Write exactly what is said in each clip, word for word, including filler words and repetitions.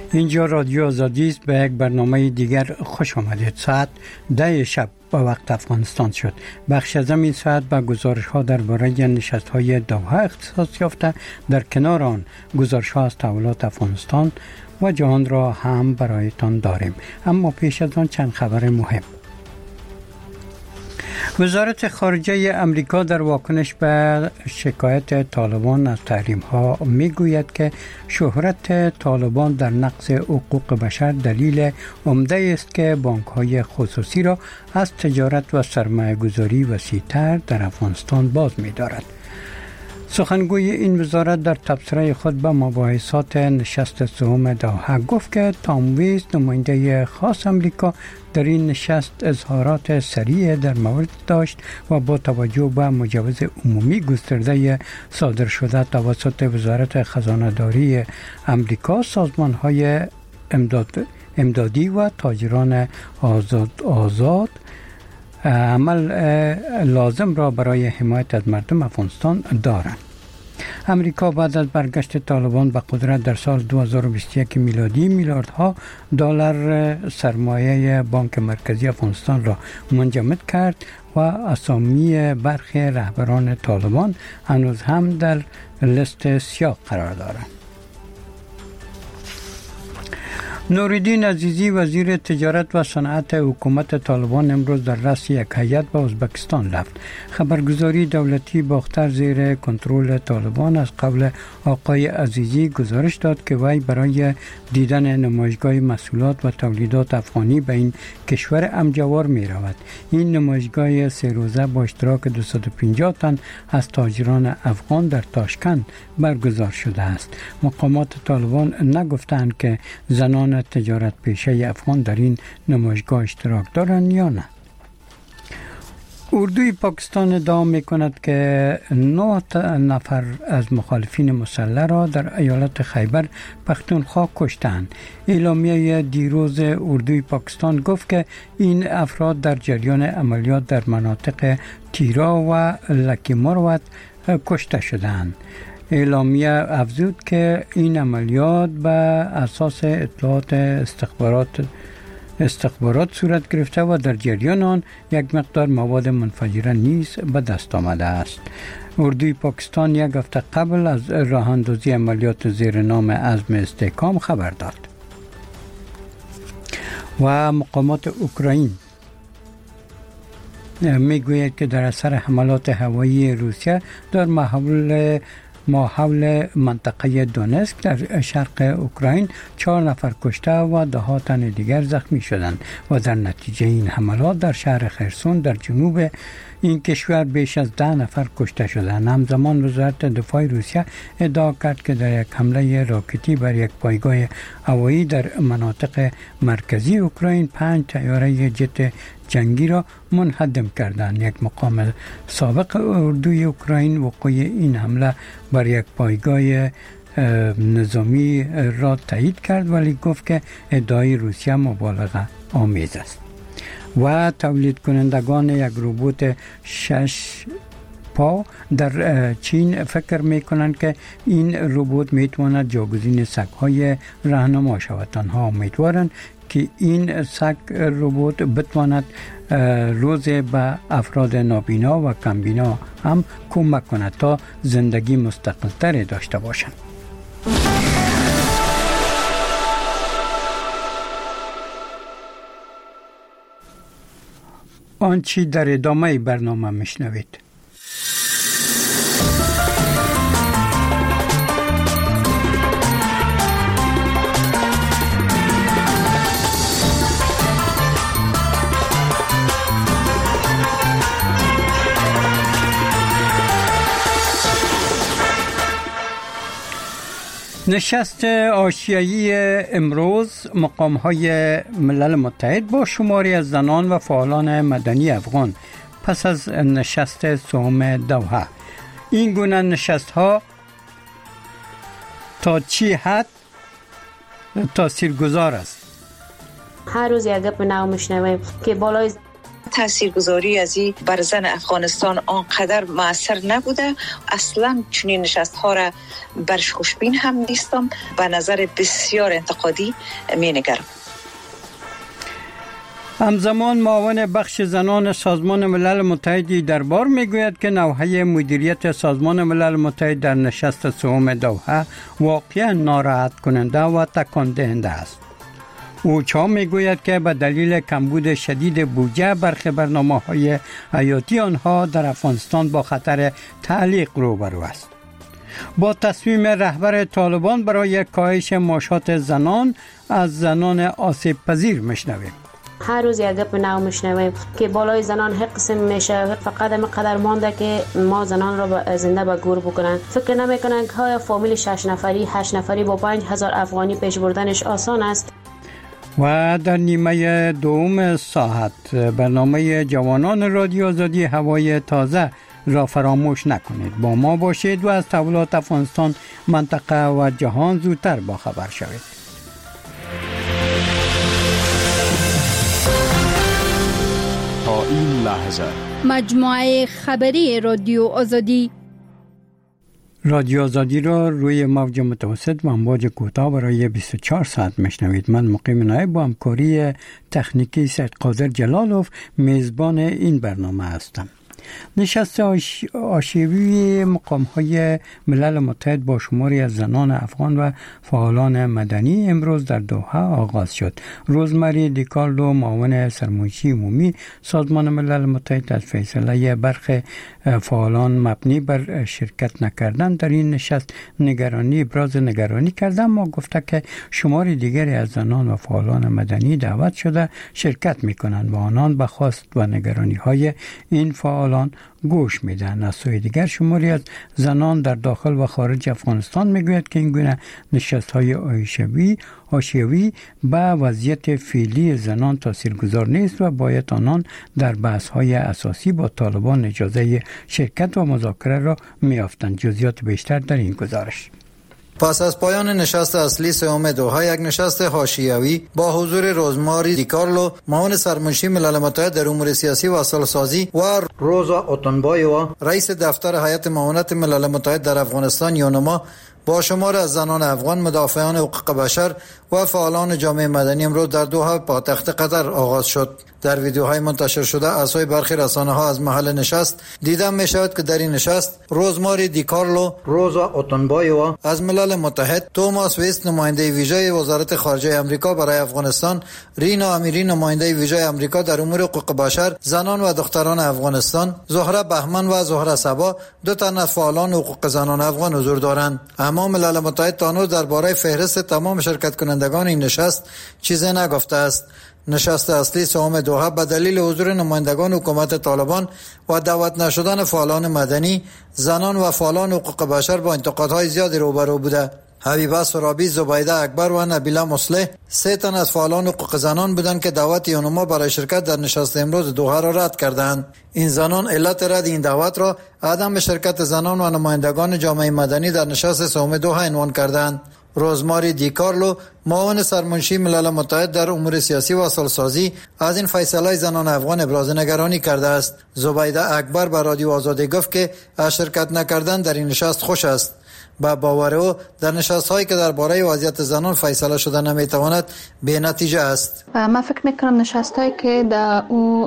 اینجا رادیو آزادی است. به یک برنامه دیگر خوش آمدید. ساعت ده شب به وقت افغانستان شد. بخش از این ساعت با گزارش ها درباره نشست های دوحه اختصاص یافته، در کنار آن گزارش ها از تحولات افغانستان و جهان را هم برایتان داریم. اما پیش از آن چند خبر مهم. وزارت خارجه امریکا در واکنش به شکایت طالبان از تحریم ها می گوید که شهرت طالبان در نقض حقوق بشر دلیل عمده است که بانک های خصوصی را از تجارت و سرمایه گذاری وسیع‌تر در افغانستان باز می دارد. سخنگوی این وزارت در تبصره خود به مباحثات نشست سوم دوحه گفت که تام ویز، نماینده خاص امریکا در این نشست، اظهارات سریع در مورد داشت و با توجه به مجوز عمومی گسترده صادر شده توسط وزارت خزانه داری امریکا، سازمان های امداد امدادی و تاجران آزاد آزاد عمل لازم را برای حمایت از مردم افغانستان دارند. امریکا بعد از برگشت طالبان به قدرت در سال دو هزار و بیست و یک میلادی میلیاردها دلار سرمایه بانک مرکزی افغانستان را منجمد کرد و اسامی برخی رهبران طالبان هنوز هم در لیست سیاه قرار دارند. نوردین عزیزی، وزیر تجارت و صنعت حکومت طالبان، امروز در رأس یک هیئت به ازبکستان رفت. خبرگزاری دولتی باختر زیر کنترل طالبان از قبل آقای عزیزی گزارش داد که وی برای دیدن نمایشگاه محصولات و تولیدات افغانی به این کشور امجوار می رود. این نمایشگاه سه روزه با اشتراک دویست و پنجاه تن از تاجران افغان در تاشکند برگزار شده است. مقامات طالبان نگفتند که زنان تجارت پیشه افغان در این نمایشگاه اشتراک دارند یا نه. اردوی پاکستان ادعا می کند که نه نفر از مخالفین مسلح را در ایالت خیبر پختونخوا کشتند. اعلامیه دیروز اردوی پاکستان گفت که این افراد در جریان عملیات در مناطق تیرا و لکی مروت کشته شدند. اعلامیه افزود که این عملیات به اساس اطلاعات استخبارات استخبارات صورت گرفته و در جریان آن یک مقدار مواد منفجره نیز به دست آمده است. اردوی پاکستان یک هفته قبل از راه اندازی عملیات زیر نام عزم استحکام خبر داد. و مقامات اوکراین میگوید که در اثر حملات هوایی روسیه در محل ما حول منطقه دونسک در شرق اوکراین چهار نفر کشته و ده ها تن دیگر زخمی شدند و در نتیجه این حملات در شهر خرسون در جنوب این کشور بیش از ده نفر کشته شدند. همزمان وزارت دفاع روسیه ادعا کرد که در یک حمله راکتی بر یک پایگاه هوایی در مناطق مرکزی اوکراین پنج طیاره جت جنگی را منهدم کردند. یک مقام سابق اردوی اوکراین وقوع این حمله بر یک پایگاه نظامی را تایید کرد، ولی گفت که ادعای روسیه مبالغه آمیز است. و تولید کنندگان یک ربات شش پا در چین فکر می کنند که این ربات می تواند جاگزین سگ‌های راهنما شود. آنها امیدوارند که این سگ ربات بتواند روز به افراد نابینا و کمبینا هم کمک کند تا زندگی مستقل تری داشته باشند. آنچه در ادامه برنامه میشنوید. نشست آسیایی امروز مقام‌های ملل متحد با شماری از زنان و فعالان مدنی افغان پس از نشست سوم دوحه. این گونه نشست‌ها تا چی حد تاثیرگذار است؟ هر روز یک گپ نو میشنویم که بالای تاثیرگذاری از این بر زن افغانستان آنقدر مؤثر نبوده. اصلا چنین نشست ها را برش خوشبین هم نیستم، به نظر بسیار انتقادی می نگرم. همزمان معاون بخش زنان سازمان ملل متحد دربار میگوید که نوحه مدیریت سازمان ملل متحد در نشست سوم دوحه واقعا ناراحت کننده و تکان دهنده است. او چا میگوید که به دلیل کمبود شدید بودجه برخی برنامه‌های حیاتی آنها در افغانستان با خطر تعلیق روبرو است. با تصمیم رهبر طالبان برای کاهش معاشات زنان از زنان آسیب پذیر میشنویم. هر روز یک گپ نو میشنویم که بالای زنان هر قسم میشه، فقط همین قدر مانده که ما زنان را زنده به گور بکنن. فکر نمیکنن که های فامیل شش نفری هشت نفری با پنج هزار افغانی پیش بردنش آسان است. و در نیمه دوم ساعت برنامه جوانان رادیو آزادی هوای تازه را فراموش نکنید. با ما باشید و از تحولات افغانستان، منطقه و جهان زودتر با خبر شوید. تا این لحظه مجموعه خبری رادیو آزادی رادیو آزادی را روی موج متوسط و امواج کوتاه برای بیست و چهار ساعت میشنوید. من مقیم نایب با همکاری تکنیکی سید قادر جلالوف میزبان این برنامه هستم. نشست آشیوی مقام‌های ملل متحد با شماری از زنان افغان و فعالان مدنی امروز در دوحه آغاز شد. روزمری دیکارلو، معاون سرمنشی عمومی سازمان ملل متحد، از فیصله برخی فعالان مبنی بر شرکت نکردن در این نشست نگرانی ابراز نگرانی کرده، اما گفته که شماری دیگری از زنان و فعالان مدنی دعوت شده شرکت می‌کنند و آنان به خواست و نگرانی‌های این فعالان گوش میدن. از سوی دیگر شماری از زنان در داخل و خارج افغانستان میگوید که این گونه نشست‌های آشیوی آشیوی به وضعیت فعلی زنان تاثیرگذار نیست و باید آنان در بحث‌های اساسی با طالبان اجازه شرکت و مذاکره را میافتند. جزئیات بیشتر در این گزارش. پس از پایان نشست اصلی سوم دوحه، یک نشست حاشیه‌ای با حضور روزماری دیکارلو، معاون سرمنشی ملل متحد در امور سیاسی و اصلاح‌سازی، و روزا اوتنبایووا، رئیس دفتر هیئت معاونت ملل متحد در افغانستان یونما، با شمار از زنان افغان، مدافعان حقوق بشر و فعالان جامعه مدنی امروز در دوحه پایتخت قطر آغاز شد. در ویدیوهای منتشر شده از سوی برخی رسانه‌ها از محل نشست دیدن می‌شود که در این نشست روزماری دیکارلو، روزا اوتنبایووا از ملل متحد، توماس ویست نماینده ویژه وزارت خارجه آمریکا برای افغانستان، رینا امیری نماینده ویژه آمریکا در امور حقوق بشر، زنان و دختران افغانستان، زهره بهمن و زهره صبا، دو تن از فعالان حقوق زنان افغان حضور دارند. اما ملل متحد تا هنوز درباره فهرست تمام شرکت کنندگان این نشست چیزی نگفته است. نشست اصلی سوم دوحه به دلیل حضور نمایندگان حکومت طالبان و دعوت نشدن فعالان مدنی، زنان و فعالان حقوق بشر با انتقادهای زیادی روبرو بوده. حبیبه سرابی، زبیده اکبر و نبیله مصلح سه تن از فعالان حقوق زنان بودند که دعوت یونما برای شرکت در نشست امروز دوحه را رد کردند. این زنان علت رد این دعوت را عدم شرکت زنان و نمایندگان جامعه مدنی در نشست سوم دوحه عنوان کردند. روزماری دیکارلو، معاون سرمنشی ملل متحد در امور سیاسی و اصلاح‌سازی، از این فیصله زنان افغان ابراز نگرانی کرده است. زبیده اکبر به رادیو آزادی گفت که از شرکت نکردن در این نشست خوش است. با باور او در نشست‌هایی که درباره وضعیت زنان فیصله شده نمیتواند بی نتیجه است. من فکر میکنم نشست‌هایی که در او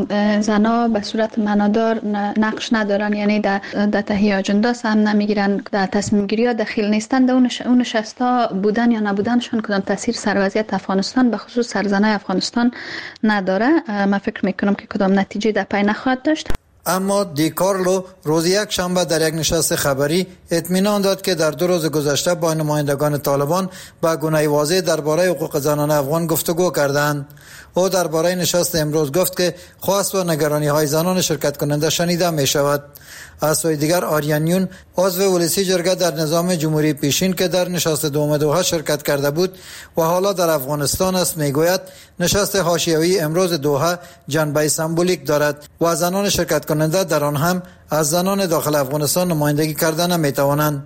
زنا به صورت معنادار نقش ندارن، یعنی در در تهیه اجندا هم نمیگیرن، در تصمیم گیری ها دخیل نیستن، در اون نشست‌ها بودن یا نبودنشون کدام تاثیر سر وضعیت افغانستان به خصوص سر زنای افغانستان نداره. من فکر میکنم که کدام نتیجه در پی نخواهد داشت. اما دیکارلو روز یک شنبه در یک نشست خبری اطمینان داد که در دو روز گذشته با نمایندگان طالبان با گونه واضح درباره حقوق زنان افغان گفتگو کردند. او درباره نشست امروز گفت که خواست و نگرانی‌های زنان شرکت کننده شنیده می شود. از سوی دیگر آریانیون، عضو ولسی جرگه در نظام جمهوری پیشین که در نشست دوم دوحه شرکت کرده بود و حالا در افغانستان است، میگوید نشست حاشیه‌ای امروز دوحه جنبه سمبولیک دارد و زنان شرکت کننده در آن هم از زنان داخل افغانستان نمایندگی کردن نمیتوانند.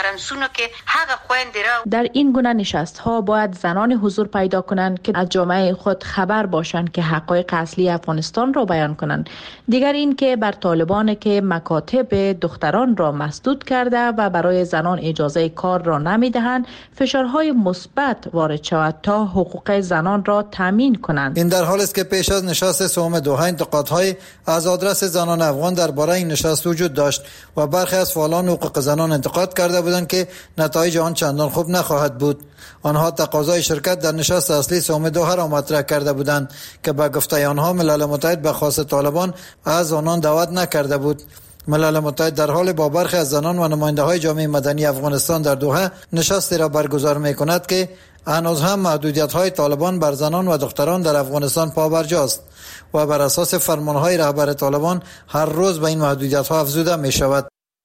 در این گونه نشست ها باید زنان حضور پیدا کنند که از جامعه خود خبر باشند که حقایق اصلی افغانستان را بیان کنند. دیگر این که بر طالبان که مکاتب دختران را مسدود کرده و برای زنان اجازه کار را نمیدهند فشارهای مثبت وارد شود تا حقوق زنان را تامین کنند. این در حالی است که پیش از نشست سوم دوحه انتقادهای از آدرس زنان افغان درباره این نشست وجود داشت و برخی از فعالان حقوق زنان انتقاد کرده بودند که نتایج آن چندان خوب نخواهد بود. آنها تقاضای شرکت در نشست اصلی سوم دوحه را مطرح کرده بودند که به گفته آنها ملل متحد به خواست طالبان از آنان دعوت نکرده بود. ملل متحد در حال با برخی از زنان و نماینده های جامعه مدنی افغانستان در دوحه نشستی را برگزار می کند که هنوز هم محدودیت های طالبان بر زنان و دختران در افغانستان پابرجاست و بر اساس فرمان های رهبر طالبان هر روز به این محدودیت ها افزوده می شود.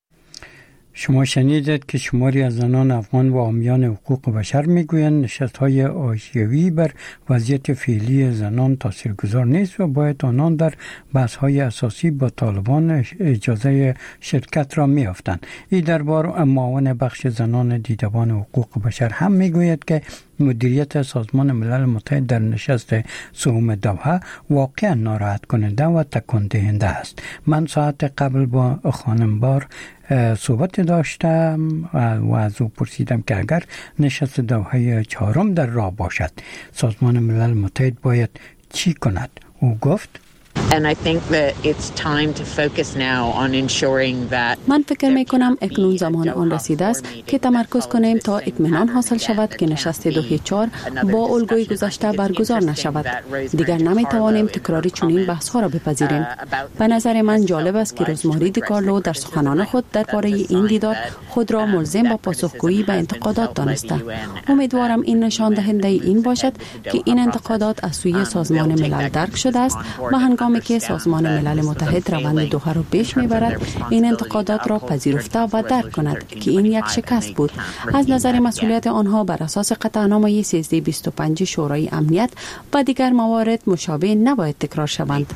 شما شنیدید که شماری از زنان افغان و حامیان حقوق بشر میگویند نشست‌های آسیوی بر وضعیت فعلی زنان تاثیرگذار نیست و باید آنان در بحث‌های اساسی با طالبان اجازه شرکت را می‌یافتند. این درباره معاون بخش زنان دیدبان حقوق بشر هم میگوید که مدیریت سازمان ملل متحد در نشست سوم دوحه واقعا ناراحت کننده و تکان دهنده است. من ساعت قبل با خانم بار صحبت داشتم و از او پرسیدم که اگر نشست دوحه چهارم در راه باشد سازمان ملل متحد باید چی کند؟ او گفت And I think that it's time to focus now on ensuring that من فکر می کنم اکنون زمان آن رسیده است که تمرکز کنیم تا اطمینان حاصل شود که نشست دوحه چهار با الگوی گذشته برگزار نشود. دیگر نمی توانیم تکراری چنین بحث ها را بپذیریم. به نظر من جالب است که روزماری دیکارلو در سخنان خود درباره این دیدار خود را ملزم به پاسخگویی به انتقادات دانسته. امیدوارم این نشان دهنده این باشد که این انتقادات از سوی سازمان ملل درک شده است و هنگامی که سازمان ملل متحد روند دوحه را پیش میبرد این انتقادات را پذیرفته و درک کند که این یک شکست بود. از نظر مسئولیت آنها بر اساس قطعنامه سیزده بیست و پنج شورای امنیت و دیگر موارد مشابه نباید تکرار شوند.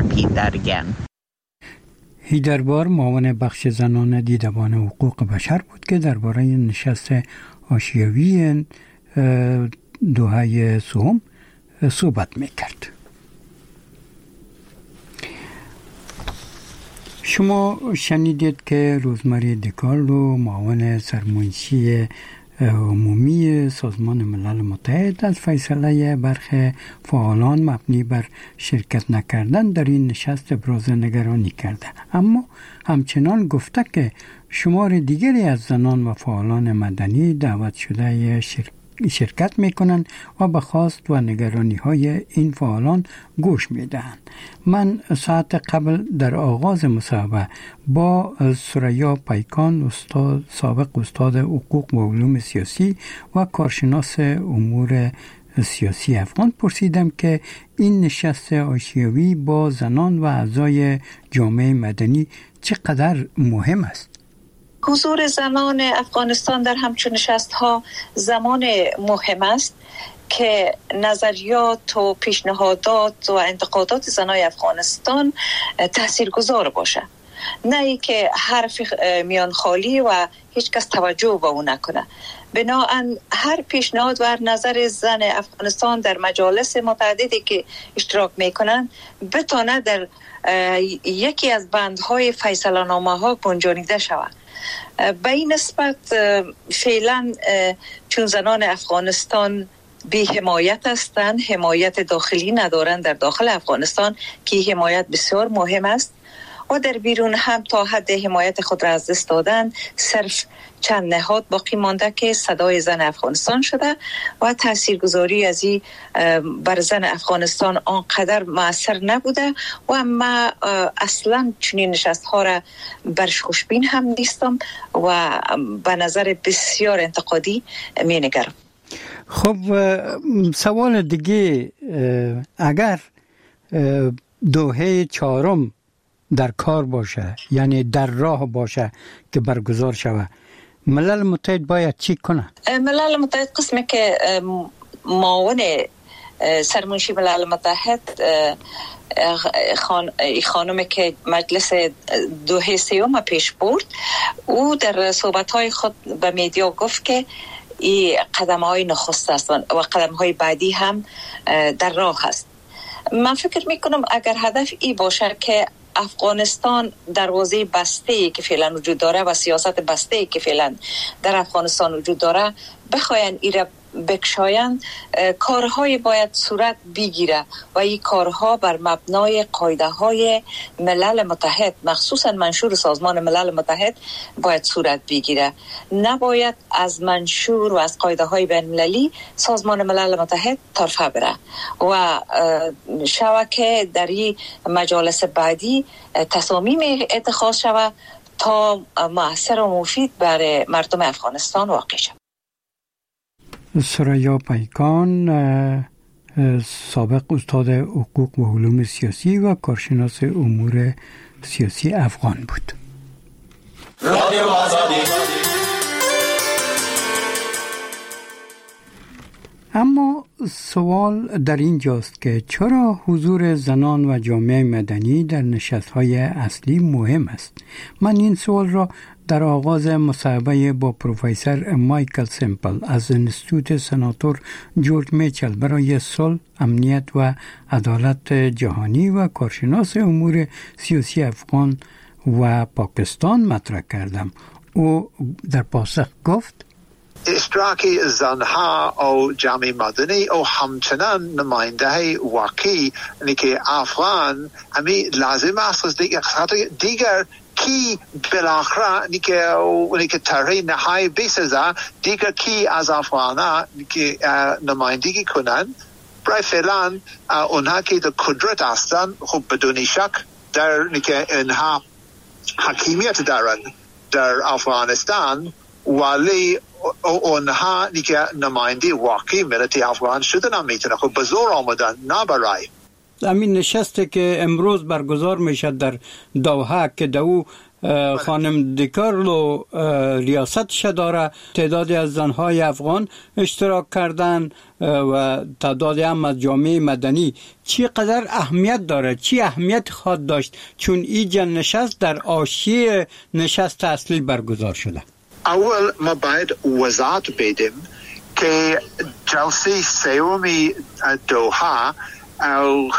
هیدربار معاون بخش زنان دیدبان حقوق بشر بود که درباره نشست آسیوی دوحه سوم صحبت میکرد. شما شنیدید که روزماری دیکارلو معاون سرمنشی عمومی سازمان ملل متحد از فیصله برخی فعالان مبنی بر شرکت نکردن در این نشست ابراز نگرانی کرده، اما همچنان گفته که شمار دیگری از زنان و فعالان مدنی دعوت شده شرکت شرکت میکنند و به خواست و نگرانی های این فعالان گوش میدهند. من ساعت قبل در آغاز مصاحبه با سریا پیکان استاد سابق استاد حقوق و علوم سیاسی و کارشناس امور سیاسی افغان پرسیدم که این نشست آسیوی با زنان و اعضای جامعه مدنی چقدر مهم است. حضور زنان افغانستان در همچون نشست ها زمان مهم است که نظریات و پیشنهادات و انتقادات زنای افغانستان تاثیرگذار باشه، نه ای که حرف میان خالی و هیچ کس توجه به اون نکنه. بنابراین هر پیشنهاد و هر نظر زن افغانستان در مجالس متعددی که اشتراک میکنن بتونه در یکی از بندهای فیصله نامه ها گنجانیده شود. به این نسبت فعلا چون زنان افغانستان بی حمایت هستند، حمایت داخلی ندارند در داخل افغانستان که حمایت بسیار مهم است و در بیرون هم تا حد حمایت خود را از دست دادن، صرف چند نهاد باقی مانده که صدای زن افغانستان شده و تاثیرگذاری از این بر زن افغانستان آنقدر مؤثر نبوده و ما اصلا چنین نشست ها را برش خوشبین هم نیستم و به نظر بسیار انتقادی می نگرم. خب سوال دیگه، اگر دوحه چهارم در کار باشه، یعنی در راه باشه که برگزار شود، ملل متحد باید چی کنه؟ ملل متحد قسمی که معاون سرمنشی ملل متحد خان... خانم که مجلس دو سیوم پیش برد، او در صحبت‌های خود به میدیا گفت که این قدم‌های نخست است و قدم‌های بعدی هم در راه است. من فکر می‌کنم اگر هدف ای باشه که افغانستان دروازه بسته‌ای که فعلا وجود داره و سیاست بسته‌ای که فعلا در افغانستان وجود داره بخواین ایره بکشاین، کارهای باید صورت بگیره و این کارها بر مبنای قاعده های ملل متحد، مخصوصا منشور سازمان ملل متحد باید صورت بگیره. نباید از منشور و از قاعده های بین المللی سازمان ملل متحد طرفه بره و شوکه در این مجالس بعدی تصامیم اتخاذ شود تا مؤثر و مفید برای مردم افغانستان واقع شود. سریا پیکان، سابق استاد حقوق و علوم سیاسی و کارشناس امور سیاسی افغان بود. رادیو آزادی. اما سوال در اینجاست که چرا حضور زنان و جامعه مدنی در نشست‌های اصلی مهم است؟ من این سوال را در آغاز مصاحبه با پروفسور مایکل سمپل از انستیتوت سناتور جورج میچل برای صلح، امنیت و عدالت جهانی و کارشناس امور سیاسی افغان و پاکستان مطرح کردم. او در پاسخ گفت: اشتراک زنها و جامعه مدنی و همچنان نماینده واقعی که افغان همی لازم است دیگر کی بالاخره نیکه نیکه طرح نهایی بیسازه، دیگر کی از افغانا نیکه نمایندگی کنن. برای فعلا اونها که در قدرت هستن خب بدون شک در نیکه اینها حکیمیت دارن در افغانستان، ولی اونها نیکه نماینده واقعی ملت افغان شدن میتونه خب به زور آمدن، نه برای همین نشسته که امروز برگزار میشه در دوحه که دو خانم دیکارلو ریاستش داره. تعدادی از زنهای افغان اشتراک کردن و تعدادی هم از جامعه مدنی. چی قدر اهمیت داره؟ چی اهمیت خواهد داشت چون این نشست در حاشیه نشست اصلی برگزار شده؟ اول ما باید وضاحت بدیم که جلسه سومی دوحه او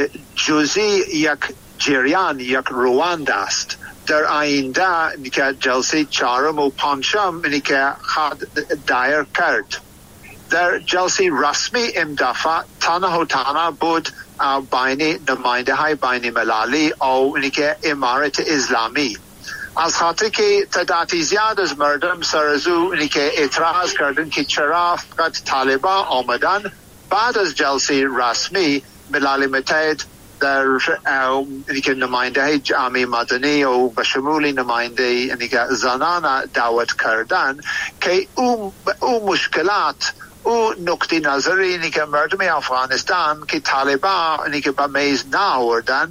جزئی یک جریان، یک روند است. در آینده که جلسه چهارم و پنجم که خود دایر کرد. در جلسه رسمی این دفعه تنها و تنها بود بین نماینده های بین المللی او که امارت اسلامی. از خاطر که تعدادی زیاد از مردم سر از او که اعتراض کردن که چرا فقط طالبان آمدن. بعد از جلسه رسمی ملل متحد در اینکه نماینده جامعه مدنی و به شمول نماینده اینکه زنان دعوت کردن که او او مشکلات او نقطه نظری اینکه مردم افغانستان که طالبان اینکه به میز نآوردن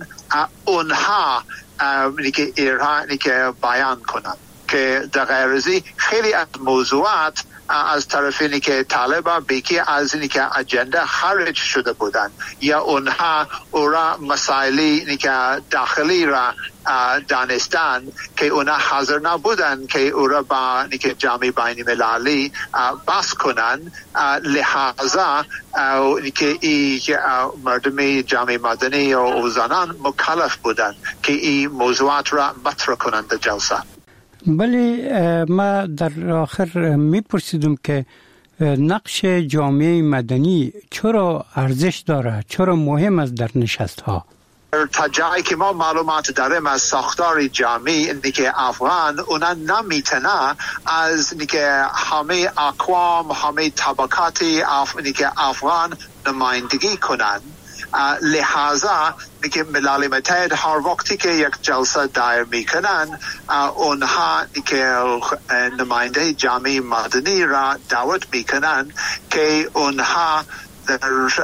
اونها اینکه ایران اینکه بیان کنن که در غیر از خیلی از موضوعات از طرف اینی که طالبا بیکی از اینی که اجنده خارج شده بودن یا اونها اورا مسائلی اینی که داخلی را دانستان که اونها حاضر نبودن که اورا با اینی که جامعه بین المللی بحث کنن. لحاظا اینی که ای مردم جامعه مدنی و زنان مکلف بودن که این موضوعات را مطرح کنند در جلسه. بله، ما در آخر میپرسیدم که نقش جامعه مدنی چرا ارزش داره، چرا مهم است در نشست ها؟ تا جایی که ما معلومات داریم از ساختار جامعه اینی که افغان اونا نمیتونه از اینی که همه اقوام، همه طبقاتی اف... اینی که افغان نمایندگی کنن. لحاظا که ملل متحد هر وقتی که یک جلسه دایر میکنن اونها که نماینده جامعه مدنی را دعوت میکنن که اونها در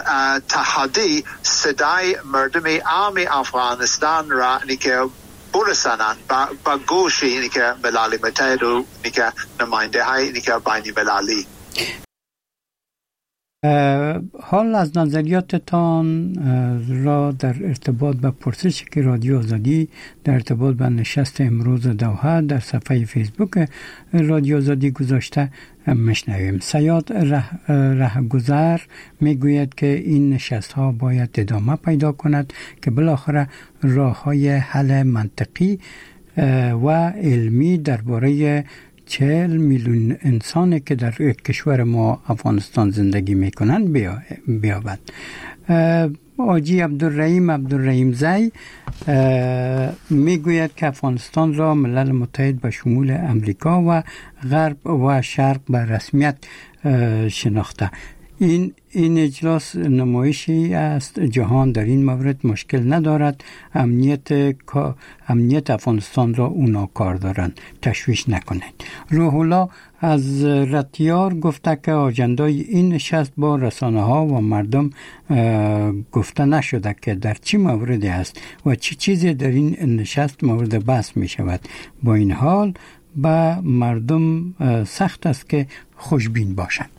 تحدی صدای مردم عام افغانستان را که برسانند با گوش که ملل متحد و نماینده های بین المللی. حال از نظریاتتان را در ارتباط با پرسشی که رادیو آزادی در ارتباط با نشست امروز دوحه در صفحه فیسبوک رادیو آزادی گذاشته مشنویم. سیاد ره, رهگذر میگوید که این نشست ها باید ادامه پیدا کند که بالاخره راه های حل منطقی و علمی درباره چهل میلیون انسانی که در کشور ما افغانستان زندگی میکنند بیابد. آجی عبدالرحیم عبدالرحیم زی میگوید که افغانستان را ملل متحد به شمول امریکا و غرب و شرق به رسمیت شناخته. این این اجلاس نمایشی است جهان در این مورد مشکل ندارد. امنیت امنیت افغانستان را اونا کار دارند، تشویش نکنید. روح الله از رتیار گفته که آجندای این نشست با رسانه ها و مردم گفته نشده که در چی موردی است و چی چیزی در این نشست مورد بحث می شود. با این حال به مردم سخت است که خوشبین باشند.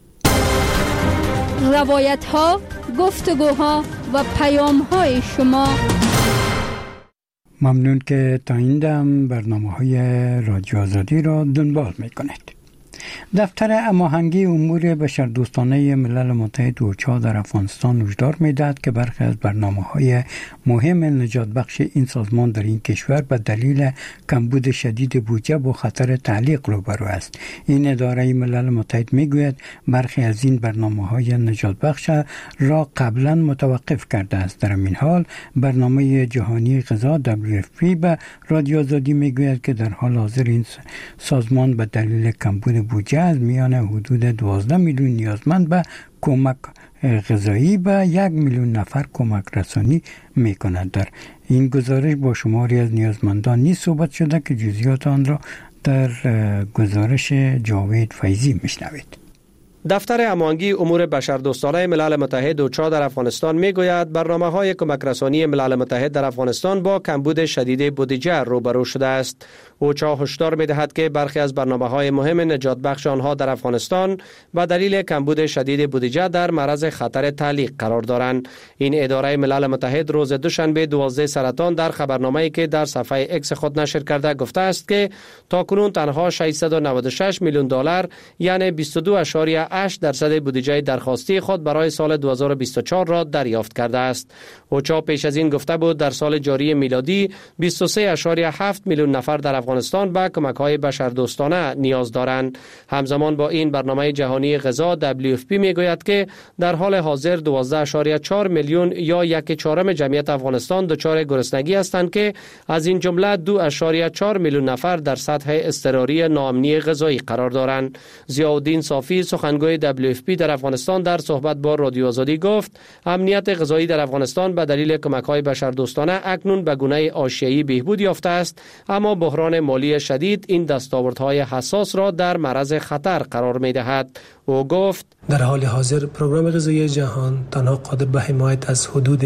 روایت ها، گفتگوها و پیام های شما. ممنون که تا این دم برنامه های رادیو آزادی را دنبال می کنید. دفتر هماهنگی امور بشردوستانه ملل متحد اوچا در افغانستان هشدار می‌دهد که برخی از برنامه‌های مهم نجات بخش این سازمان در این کشور به دلیل کمبود شدید بودجه با خطر تعلیق روبرو است. این اداره ملل متحد می‌گوید برخی از این برنامه‌های نجات بخش را قبلا متوقف کرده است. در این حال برنامه جهانی غذا دبلیو اف پی به رادیو آزادی می‌گوید که در حال حاضر این سازمان به دلیل کمبود بودجه از میان حدود دوازده میلیون نیازمند به کمک غذایی به یک میلیون نفر کمک رسانی می کند. در این گزارش با شماری از نیازمندان نیز صحبت شده که جزئیات آن را در گزارش جاوید فیضی میشنوید. دفتر هماهنگی امور بشردوستانه ملل متحد اوچا در افغانستان میگوید برنامه‌های کمک رسانی ملل متحد در افغانستان با کمبود شدید بودجه روبرو شده است. اوچا هشدار می‌دهد که برخی از برنامه‌های مهم نجات بخش آنها در افغانستان به دلیل کمبود شدید بودجه در معرض خطر تعلیق قرار دارند. این اداره ملل متحد روز دوشنبه دوازده سرطان در خبرنامه‌ای که در صفحه اکس خود نشر کرده گفته است که تاکنون تنها ششصد و نود و شش میلیون دلار یعنی بیست و دو اشاریه هشت درصد بودجه درخواستی خود برای سال دو هزار و بیست و چهار را دریافت کرده است. اوچا پیش از این گفته بود در سال جاری میلادی بیست و سه اشاریه هفت میلیون نفر در افغانستان به کمک‌های بشردوستانه نیاز دارند. همزمان با این برنامه جهانی غذا دبلیو اف پی میگوید که در حال حاضر دوازده اشاریه چهار میلیون یا یک چهارم جمعیت افغانستان دچار گرسنگی هستند که از این جمله دو اشاریه چهار میلیون نفر در سطح اضطراری ناامنی غذایی قرار دارند. ضیاءالدین صافی سخنگوی دبلیو اف پی در افغانستان در صحبت با رادیو آزادی گفت امنیت غذایی در افغانستان به دلیل کمک‌های بشردوستانه اکنون به گونه آشیایی بهبود یافته است، اما بحران مالی شدید این دستاوردهای حساس را در معرض خطر قرار می‌دهد. او گفت در حال حاضر پروگرام غذایی جهان تنها قادر به حمایت از حدود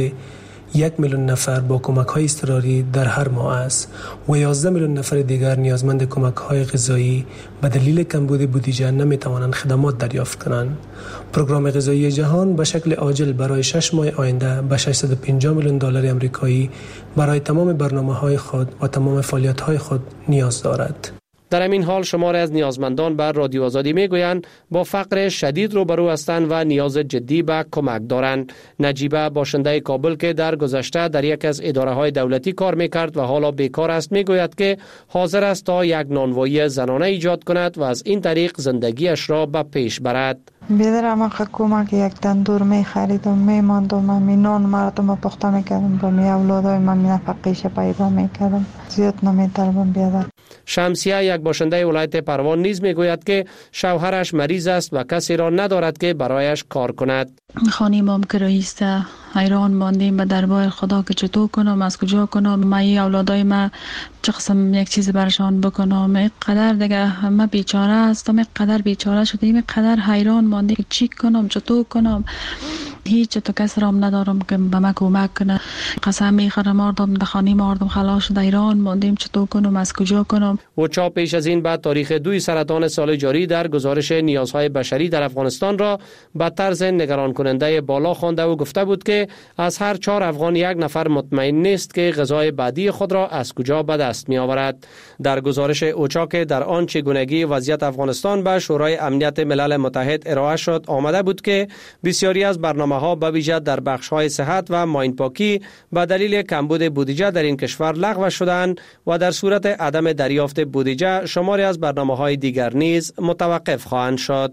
یک میلیون نفر با کمک‌های اضطراری در هر ماه است و یازده میلیون نفر دیگر نیازمند کمک‌های غذایی به دلیل کمبود بودجه نمی‌توانند خدمات دریافت کنند. پروگرام غذایی جهان به شکل عاجل برای شش ماه آینده به ششصد و پنجاه میلیون دلار آمریکایی برای تمام برنامه‌های خود و تمام فعالیت‌های خود نیاز دارد. در همین حال شماری از نیازمندان بر رادیو آزادی میگویند با فقر شدید روبرو هستند و نیاز جدی به کمک دارند. نجیبه باشنده کابل که در گذشته در یک از اداره‌های دولتی کار میکرد و حالا بیکار است میگوید که حاضر است تا یک نانوایی زنانه ایجاد کند و از این طریق زندگیش را به پیش برد. بیدرم اخه کمک یک تندور می خریدم می ماندم می نان مردم پخته می کردم با می اولادای من می نفقیش پیدا می کردم زیاد نمی طلبم بیادر. شمسیه یک باشنده ولایت پروان نیز می گوید که شوهرش مریض است و کسی را ندارد که برایش کار کند. خانه مام کرایی است، حیران ماندیم به دربار خدا که چطور کنم، از کجا کنم، ما اولادای ما چه قسم یک چیز برشان بکنم. یک قدر دیگه همه بیچاره هستم، یک قدر بیچاره شدیم، یک قدر حیران ماندیم که چی کنم، چطور کنم. هیچ تو کس رام ندارم که به من کمک کنه. قسم میخورم مردم در خانه مردم خلاص شده ایران ماندیم، چطور کنم، از کجا کنم. اوچا پیش از این بعد تاریخ دوی سرطان سال جاری در گزارش نیازهای بشری در افغانستان را به طرز نگران کننده بالا خوانده و گفته بود که از هر چهار افغان یک نفر مطمئن نیست که غذای بعدی خود را از کجا به دست می آورد. در گزارش اوچا که در آن چگونگی وضعیت افغانستان به شورای امنیت ملل متحد ارائه شد آمده بود که بسیاری از برنامه‌ها به ویژه در بخش‌های صحت و ماین پاکی به دلیل کمبود بودجه در این کشور لغو شدند و در صورت عدم دریافت بودجه شماری از برنامه‌های دیگر نیز متوقف خواهند شد.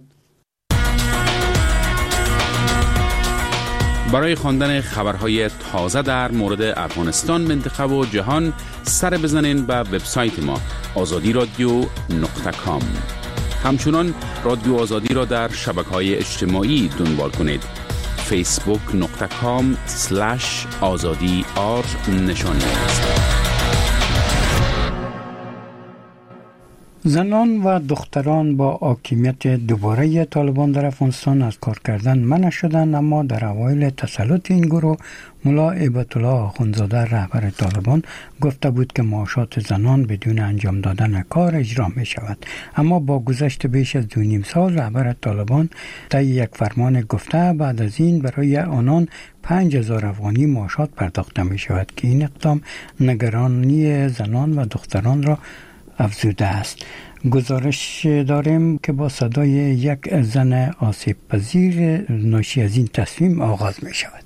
برای خواندن خبرهای تازه در مورد افغانستان، منطقه و جهان سر بزنین به وبسایت ما آزادی رادیو نقطه کام. همچنان رادیو آزادی را در شبکه‌های اجتماعی دنبال کنید. فیسبوک نقطه کام سلش آزادی آر نشانی است. زنان و دختران با حاکمیت دوباره طالبان در افغانستان از کار کردن منع شدند، اما در اوایل تسلط این گروه ملا هیبت الله آخوندزاده رهبر طالبان گفته بود که معاشات زنان بدون انجام دادن کار اجرا می شود. اما با گذشت بیش از دو نیم سال رهبر طالبان طی یک فرمان گفته بعد از این برای آنان پنج هزار افغانی معاشات پرداخته می شود که این اقدام نگرانی زنان و دختران را افزوده است. گزارش داریم که با صدای یک زن آسیب پذیر ناشی از این تصمیم آغاز می شود.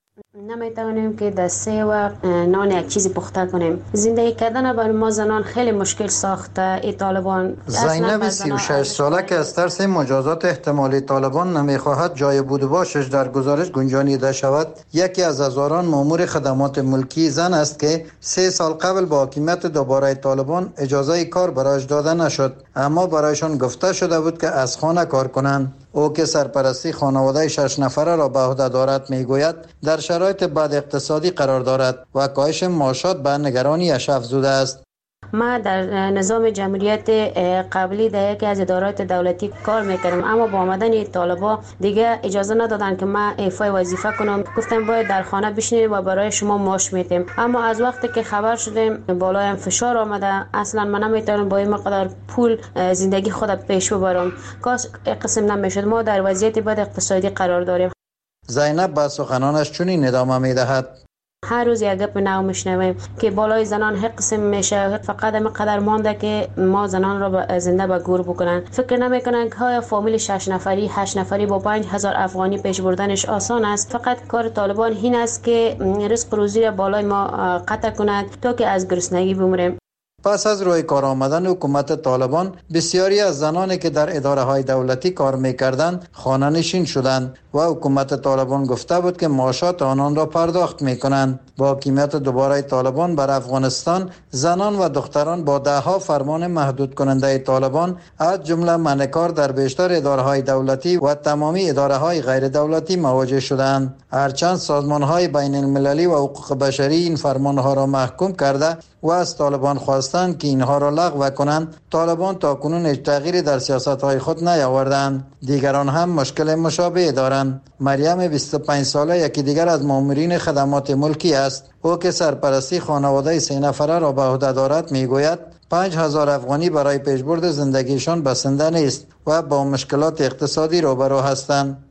نمیتونیم که دسته و نان یک چیزی پخته کنیم. زندگی کردن برای ما زنان خیلی مشکل ساخته ای طالبان. زینب سی و شش ساله که از ترس مجازات احتمالی طالبان نمیخواهد جای بود و باشش در گزارش گنجانیده شود، یکی از هزاران مامور خدمات ملکی زن است که سه سال قبل با حاکمیت دوباره طالبان اجازه کار برایش داده نشد، اما برایشان گفته شده بود که از خانه کار کنند. او که سرپرستی خانواده شش نفره را به عهده دارد میگوید در شرایط بد اقتصادی قرار دارد و کاهش معاشات به نگرانیش افزوده است. ما در نظام جمهوریت قبلی در یکی از ادارات دولتی کار میکردم، اما با آمدن طالبا دیگه اجازه ندادن که ما ایفای وظیفه کنم. گفتم باید در خانه بشینیم و برای شما معاش میدیم. اما از وقتی که خبر شدیم بالایم فشار آمده، اصلا من نمیتونم با این مقدار پول زندگی خودم پیش ببرم. کاش قسم نمیشد. ما در وضعیت بد اقتصادی قرار داریم. زینب با سخنانش چنین ادامه میدهد: هر روز یک گپ نو میشنویم که بالای زنان هر قسم میشه، فقط هم قدر مانده که ما زنان را زنده به گور بکنن. فکر نمیکنن که های فامیل شش نفری هشت نفری با پنج هزار افغانی پیش بردنش آسان است. فقط کار طالبان این است که رزق روزی را بالای ما قطع کند تا که از گرسنگی بمیریم. پس از روی کار آمدن حکومت طالبان، بسیاری از زنانی که در اداره های دولتی کار میکردند خانه نشین شدند و حکومت طالبان گفته بود که معاشات آنان را پرداخت میکنند. با حکومت دوباره طالبان بر افغانستان، زنان و دختران با ده ها فرمان محدود کننده طالبان از جمله منع کار در بیشتر اداره های دولتی و تمامی اداره های غیر دولتی مواجه شدند. هرچند سازمان های بین المللی و حقوق بشری این فرمان ها را محکوم کرده و از طالبان خواستند که اینها را لغو کنند، طالبان تاکنون هیچ تغییری در سیاست های خود نیاوردند. دیگران هم مشکل مشابه دارند. مریم بیست و پنج ساله یکی دیگر از مامورین خدمات ملکی است. او که سرپرستی خانواده سه نفره را به عهده دارد میگوید پنج هزار افغانی برای پیشبرد زندگیشان بسنده نیست و با مشکلات اقتصادی روبرو هستند.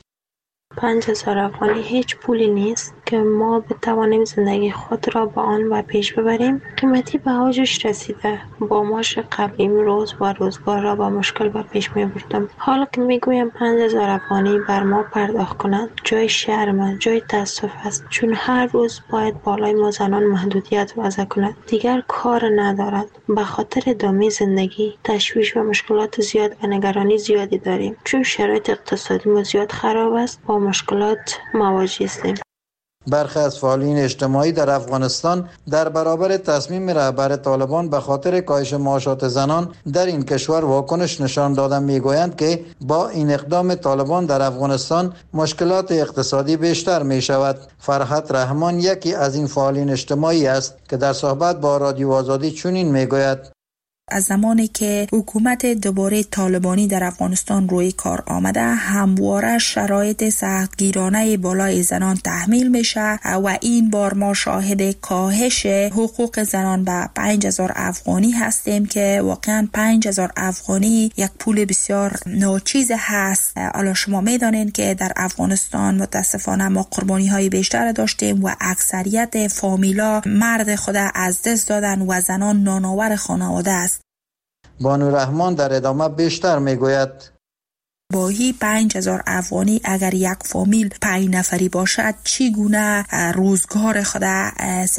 پنج هزار افغانی هیچ پولی نیست که ما بتوانیم زندگی خود را با آن و پیش ببریم. قیمتی به اوجش رسیده. با معاش قبلیم روز و روزگار را با مشکل به پیش می بردم. حالا که می گویم پنج هزار افغانی بر ما پرداخت کنند، جای شرم، جای تاسف است، چون هر روز باید بالای ما زنان محدودیت وضع کند. دیگر کار ندارد. به خاطر ادامه زندگی تشویش و مشکلات زیاد و نگرانی زیادی داریم، چون شرایط اقتصادی ما زیاد خراب است. با مشکلات مواجه هستیم. برخی از فعالین اجتماعی در افغانستان در برابر تصمیم رهبر طالبان به خاطر کاهش معاشات زنان در این کشور واکنش نشان دادن میگویند که با این اقدام طالبان در افغانستان مشکلات اقتصادی بیشتر می شود. فرحت رحمان یکی از این فعالین اجتماعی است که در صحبت با رادیو آزادی چنین میگوید: از زمانی که حکومت دوباره طالبانی در افغانستان روی کار آمده، همواره شرایط سختگیرانه بالای زنان تحمیل میشه و این بار ما شاهد کاهش حقوق زنان به پنج هزار افغانی هستیم که واقعا پنج هزار افغانی یک پول بسیار ناچیز هست. حالا شما میدانید که در افغانستان متاسفانه ما قربانی های بیشتر داشتیم و اکثریت فامیلا مرد خود از دست دادن و زنان نانآور خانواده است. بانو رحمان در ادامه بیشتر میگوید باهی پنج هزار افغانی اگر یک فامیل پنج نفری باشد چگونه روزگار خود